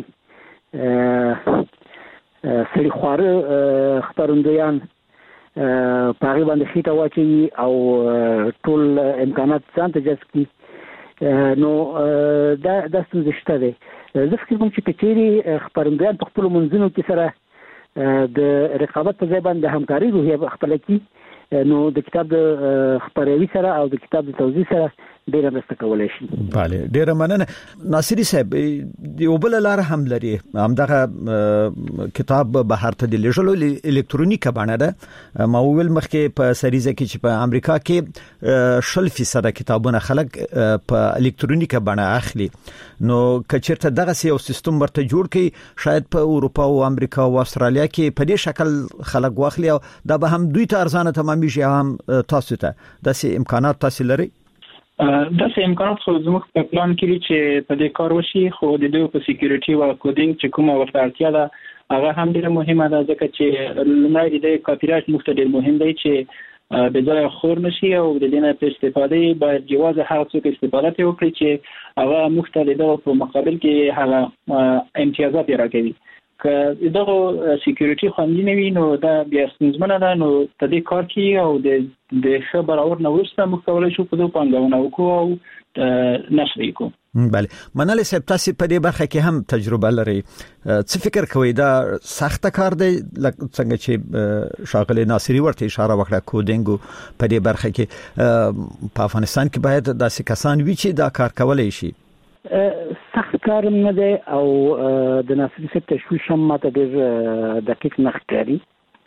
سړي خواره خپرندویان په هغې باندې خېټه واچوي او ټول امکانات ځان ته جذب کړي. نو دا ستونزې شته دی. زه فکر کوم چې که چېرې خپرندویان په خپلو منځونو کې سره د رقابت په ځای باندې د همکارۍ روحیه خپله کړي، نو د کتاب د خپروي سره او د کتاب د توزیع سره ډېره مرسته کولی شي. بله، ډېره مننه. ناصري صاحب، یو بله لاره هم لري، همدغه کتاب بهر ته د لېږلو الکترونیکه بڼه ده. ما وویل مخکې په سریزه کې چې په امریکا کې 0% کتابونه خلک په الکترونیکه بڼه اخلي. نو که چېرته دغسې یو سیستم ورته جوړ کړي، شاید په اروپا او امریکا او استرالیا کې په دې شکل خلک واخلي، او دا به هم دوی ته ارزانه تمامېږي، هم تاسو ته داسې امکانات تاسو لرئ؟ داسې امکانات خو زموږ په پلان کې دي چې په دې کار وشي، خو د دوی په سکیورټي او کوډینګ چې کومه ورته اړتیا ده هغه هم ډېره مهمه ده، ځکه چې لومړی د کاپي رایټ موږ ته ډېر مهم دی چې به ځای خور نشي، او د دې نه په استفاده باید جواز هغه څوک استفاده وکړي چې هغه موږ ته د په مقابل کې هغه امتیازات راکوي. که دغه سکیورټي خوندي نه وي نو دا بیا ستونزمنه ده. نو په دې کار کې او د خبر اور نو ورسته مکولای شو په دوه پانګونه وکړو او نشری کو. بله منال صاحب تاسو په دې برخه کې هم تجربه لرئ، څه فکر کوئ دا سخت کار دی څنګه چې شاغله ناصری ورته اشاره وکړه کوډینګ په دې برخه کې په افغانستان کې باید داسې کسان وي چې دا کار کولای شي؟ سخت کار نه دی او د ناصری صاحب تشویش هم ماته ډېر دقیق نه ښکاري.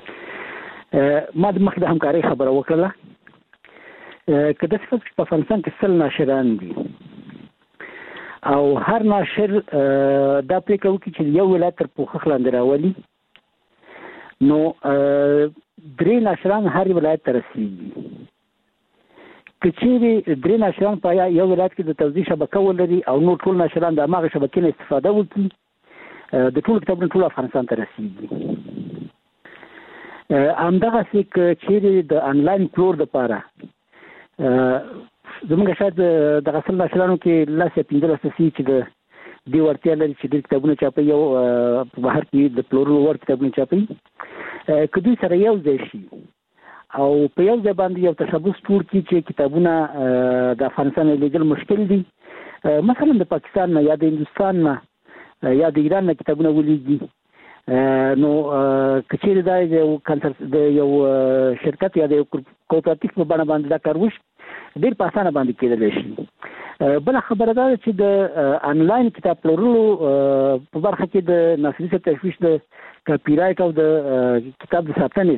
ما د مخکې د همکارۍ خبره وکړه که د څه په افغانستان کې 100 ناشران دي او هر ناشر دا پریکړه وکړي چې یو ولایت تر پوښښ لاندې راولي نو 3 ناشران هر ولایت ته رسیږي. که چیرې 3 ناشران په یو ولایت کې د توزیع شبکه ولري او نور ټول ناشران د هغه شبکې نه استفاده وکړي د ټول کتابونو ټول افغانستان ته رسیږي. همدغسې که چیرې د انلاین پلور دپاره زمونږ شاید د غسل ناشرانو کې لاس 15 اساسي چې د دې ورتیا لري چې د کتابونو چاپي یو په بهر کې د پلورلو ور کتابونو چاپي که دوی سره یو ځای شي او په یو ځای باندې یو تشبث جوړ کړي چې کتابونه د افغانستان لیدل مشکل دي، مثلا د پاکستان نه یا د هندوستان نه یا د ایران نه کتابونه ولېږي نو که چیرې دا د یو شرکت یا د یو کوپراتیف په بڼه باندې دا کار وشي ډېر په اسانه باندې کېدلی شي. بله خبره دا چې د انلاین کتاب پلورلو په برخه کې د ناصري صاحب تشویش د کاپي رایټ او د کتاب د ساتنې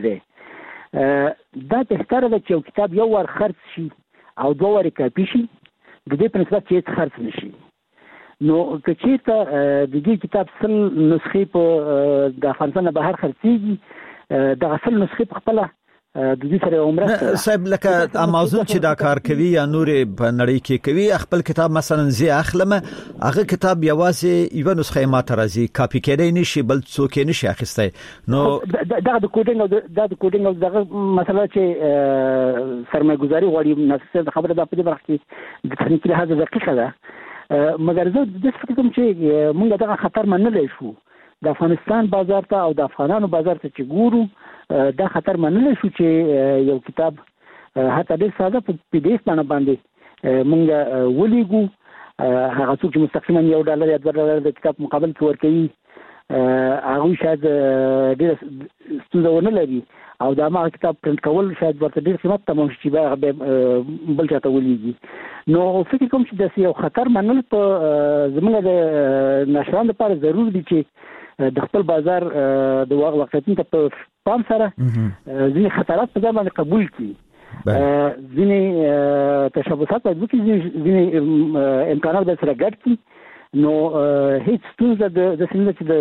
دی. دا بهتره ده چې یو کتاب یو وار خرڅ شي او 2 وارې کاپي شي د دې په نسبت چې هېڅ خرڅ نه شي. نو که چېرته د دې کتاب 100 نسخې په د افغانستان نه بهر خرڅېږي دغه 100 نسخې په خپله د دې سره عمره صاحب لکه امازون چې دا کار کوي یا نور په نړۍ کې کوي خپل کتاب مثلا زی اخلم هغه کتاب یوازې یو نسخه ماته راځي کاپي کېدای نشي بل څوک نشي اخیسته. نو دا د کوډینګ او دغه مسله چې سرمایه‌ګذاري غواړي نسخه خبره ده په دې برخه کې د تخنیکي لحاظ دقیقه ده مګر زه د فکر کوم چې موږ دغه خطر منلای شو د افغانستان بازار ته او د افغانانو بازار ته چې ګورو دا خطر منلای شو چې یو کتاب حتی ډېر ساده په پی ډي اف باندې موږ ولیږو هغه څوک چې مستقیما $1 یا $2 د کتاب مقابل کې ورکوي هغوی شاید ډېره ستونزه ونه لري او دا ما کتاب پرنټ کول شاید ورته ډېر قیمت تمام شي چې هغه بل چاته ولیږي. نو فکر کوم چې داسې یو خطر منل په زموږ د ناشرانو لپاره ضروري دي چې د خپل بازار د واقعیتونو ته په پام سره ځینې خطرات په ځان باندې قبول کړي، ځینې تشبثات باید وکړي، ځینې امکانات باید سره ګډ کړي. نو هیڅ ستونزه داسې نه ده چې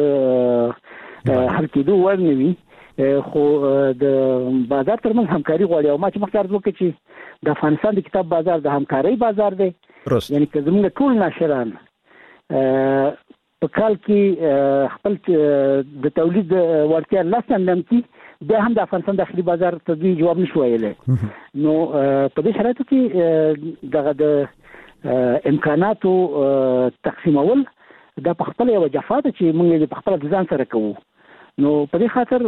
د حل کېدو وړ نه وي، خو د بازار ترمنځ همکاري غواړي. او ما چې مخکې عرض وکړ چې د افغانستان د کتاب بازار د همکارۍ بازار دی، یعنی که زموږ ټول ناشران په کال کې خپل د تولید وړتیا لاسندم کی بیا هم د افغانستان داخلي بازار ته دوی جواب نشو ویلی. نو په دې شرایطو کې دغه د امکاناتو تقسیمول دا په خپل یو جفا ده چې موږ په خپل ځان سره کوو. نو په دې خاطر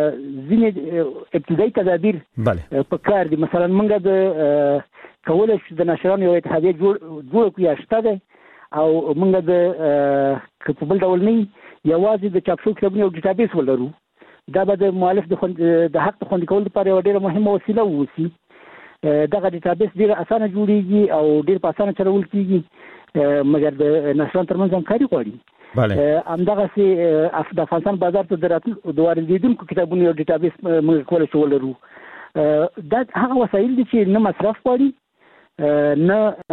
ځینې ابتدایي تدابیر په کار دي. مثلا موږ د کولای شو د ناشرانو یو اتحادیه جوړ کړو یا شته ده او موږ د په بل ډول نه یوازې د چاپ شویو کتابونو یو ډیټابیس ولرو. دا به د مؤلف د حق د خوندي کولو لپاره یوه ډېره مهمه وسیله واوسي. دغه ډیټابیس ډېره اسانه جوړیږي او ډېر په اسانه چلول کېږي، مګر د ناشرانو ترمنځ همکاري غواړي. همدغسې د افغانستان بازار ته د واردېدونکو کتابونو یو ډیټابیس موږ کولی شو ولرو. دا هغه وسایل دي چې نه مصرف غواړي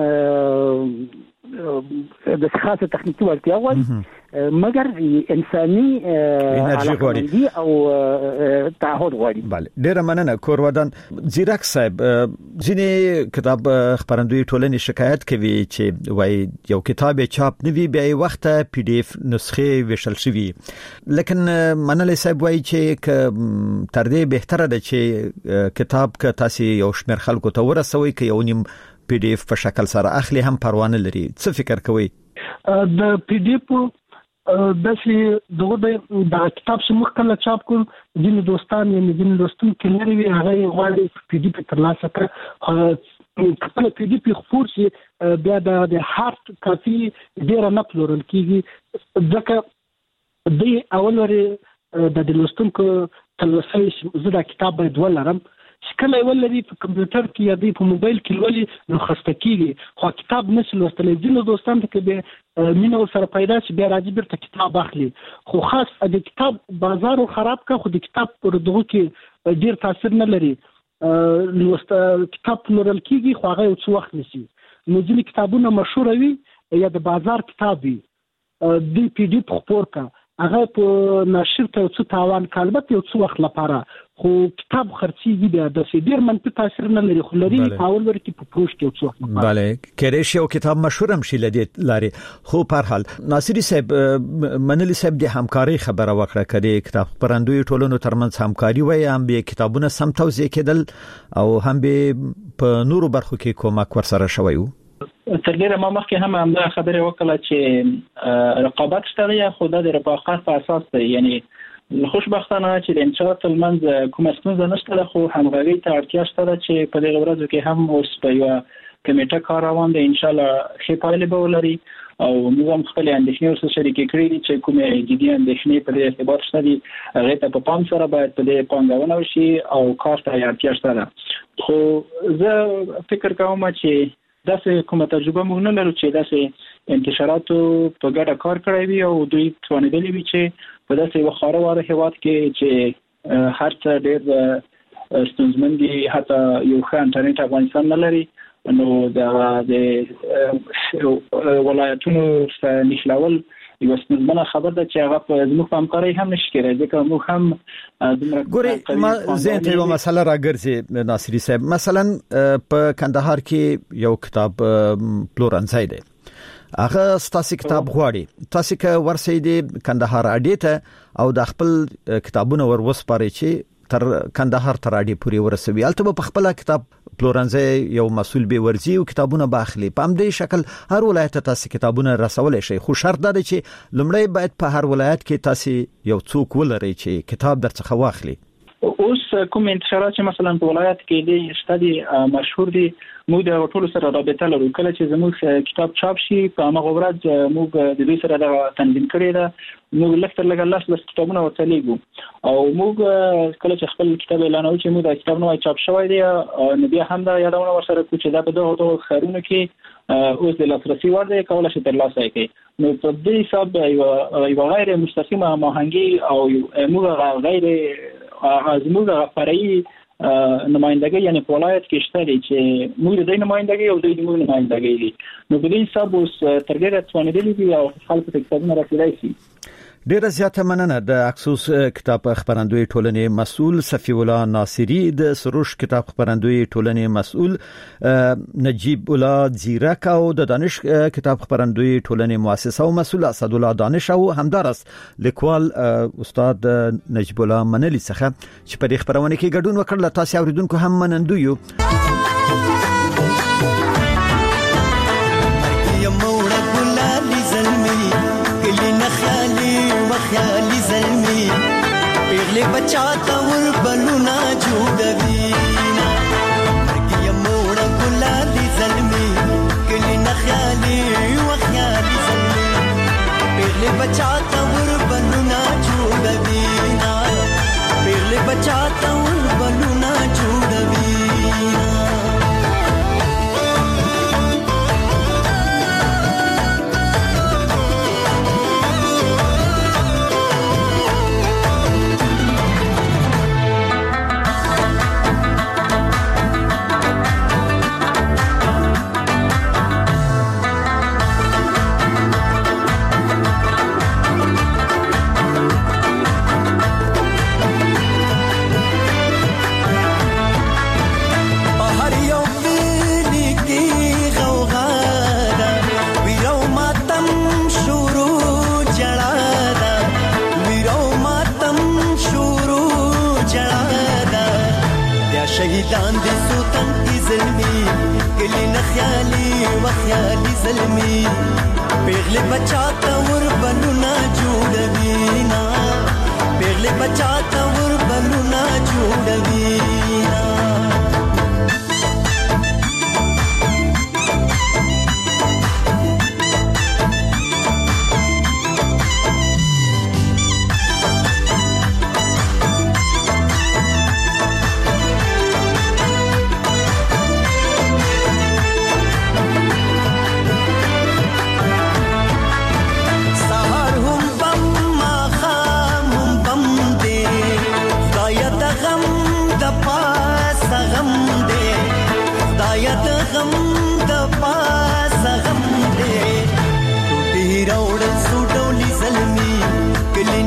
نه د خاصه تخنیکي وړتیا غواړي، مګر انساني علاقمندي او تعهد غواړي. بله ډیره مننه. کورودان زیرک صاحب، ځینې کتاب خپرندوی ټولنې شکایت کوي چې وای یو کتاب چاپ نه وي بیا یې وخت پی ډي اف نسخې ویشل شوی، لیکن منلی صاحب وای چې تر دې بهتره ده چې کتاب که تاسو یو شمېر خلکو ته ورسوي که یو نیم پی ډي اف په شکل سره اخلي هم پروا نه لري. څه فکر کوئ؟ د پی ډي اف داسې دغه کتاب چې موږ کله چاپ کوم ځینې دوستان یعنې ځینې لوستونکي لري وي هغه یې غواړي پی ډي پی ترلاسه کړه کله پی ډي پی خپور شي بیا د هارد کاپي ډېره نه پلورل کېږي ځکه دوی اول ورې د لوستونکو تلوسه زه دا کتاب باید ولرم چې کله یې ولري په کمپیوټر کې یا دوی په موبایل کې لولي نو خسته کېږي خو کتاب نشي لوستلی ځینو دوستانو ته که بیا مینه ورسره پیدا شي بیا راځي بیرته کتاب اخلي خو خاص د کتاب بازار خراب که خو د کتاب پر دغو کې ډېر تاثیر نه لري کتاب پلورل کېږي خو هغه یو څه وخت نیسي نو ځینې کتابونه مشهوره وي یا د بازار کتاب وي دوی پی ډي پی خپور که هغه په ناشر ته یو څه تاوان که البته یو څه وخت لپاره خو کتاب خرڅېږي بیا داسې ډېر منفي تاثیر نه لري خو لري په اول ور کې په پروش کې یو څه وخت لپاره بله کېدای شي یو کتاب مشهور هم شي له دې لارې خو په هر حال ناصري صاحب منلي صاحب د همکارۍ خبره وکړه که د کتاب خپرندویو ټولنو ترمنځ همکاري وای هم به کتابونه سم توزیع کېدل او هم به په نورو برخو کې کومک ورسره شوی وو تر ډیره ما مخکې هم همدا خبره وکړه چې رقابت شته خو د رفاقت په اساس دی یعنی خوشبختانه چې د انشاءات المنځ کومه ستونزه نشته خو همغږي ته اړتیا شته چې په دغه ورځو کې هم اوس په یو کمیټه کار روان دی ان شاء الله ښه پایلې به ولري او موږ هم خپل اندېښنې سره شریکې کړې دي چې کومه جدي اندېښنې په دې ارتباط شته دي هغه ته په پام سره باید په دې پانګونه وشي او کار ته اړتیا شته خو زه فکر کوم چې داسې کومه تجربه موږ نه لرو چې داسې انتشاراتو په ګډه کار کړی وي او دوی توانېدلي وي چې په داسې یو خارواره هېواد کې چې هر څه ډېر ستونزمن دي حتی یو ښه انټرنیټ افغانستان نه لري نو د ولایتونو څخه نښلول یو ستونزمنه خبر ده چې هغه په زموږ په همکارۍ هم نشي کېدای ځکه موږ هم ګورې ما ذهن ته یو مسله راګرځي ناصري صاحب مثلا په کندهار کې یو کتاب پلورنځی دی هغه ستاسو کتاب غواړي تاسو که ورسئ د کندهار اډې ته او د خپل کتابونه ور وسپارئ چې تر کندهار تر اډې پورې ورسوي البته په خپل کتاب پلورنځي یو مسؤل به ورزي او کتابونه باخلي په همدې شکل هر ولایت تاسو کتابونه رسول شي خو شرط ده چې لمړی باید په هر ولایت کې تاسو یو څوک ولرئ چې کتاب درڅخه واخلي اوس کوم انتشارات چې مثلا په ولایت کې دي شتدي مشهور دي موږ د ټولو سره رابطه لرو کله چې زموږ کتاب چاپ شي په هغه ورځ موږ د دې سره د تنظیم کړی دا موږ لکتر لګا لاس کتابونه ورته لیږو او موږ کله چې خپل کتاب اعلانوو چې موږ د کتاب نوې چاپ شوی دی نو بیا هم دا یادونه ورسره کوو چې دا په دغه خیرونو کې اوس د لاسرسي وړ دی کولای شي ترلاسه کړي نو په دې حساب یو غیر مستقیمه هماهنګي او موږ غیر زموږ فرعي نمائندګي یعنی په ولایت کې شته دي چې موږ د نمائندګي او د موږ نمائندګي دي نو په دې حساب اوس تر ډیره څوانېدلي دي او خلکو ته کتابونه رسیدای شي ډیره زیاته مننه د اکسوس کتاب خپرندوی ټولنې مسؤل صفی الله ناصری د سروش کتاب خپرندوی ټولنې مسؤل نجیب الله زیرک او د دانش کتاب خپرندوی ټولنې مؤسسه او مسؤل اسد الله دانش او همدارس لیکوال استاد نجیب الله منلی څخه چې په خبرونه کې ګډون وکړل تاسو اوریدونکو هم منندو یو خیالي زلمي پیغلې بچاته ور بلونا جوړوينا مرګي موړ ګلالي زلمي کلی نه خیالي و خیالي زلمي پیغلې بچاته ور بلونا جوړوينا پیغلې بچاته ور بلونا جوړوينا شهیدان دې سوتن کی زلمی کلی نه خیالي و خیالي زلمی پیغلې بچاته ور بنو نه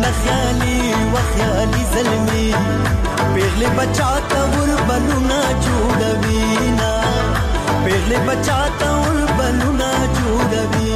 خیالي زلمي پیغله بچاته ور بلونه جوړوي نا پیغله بچاته ور بلونه جوړوي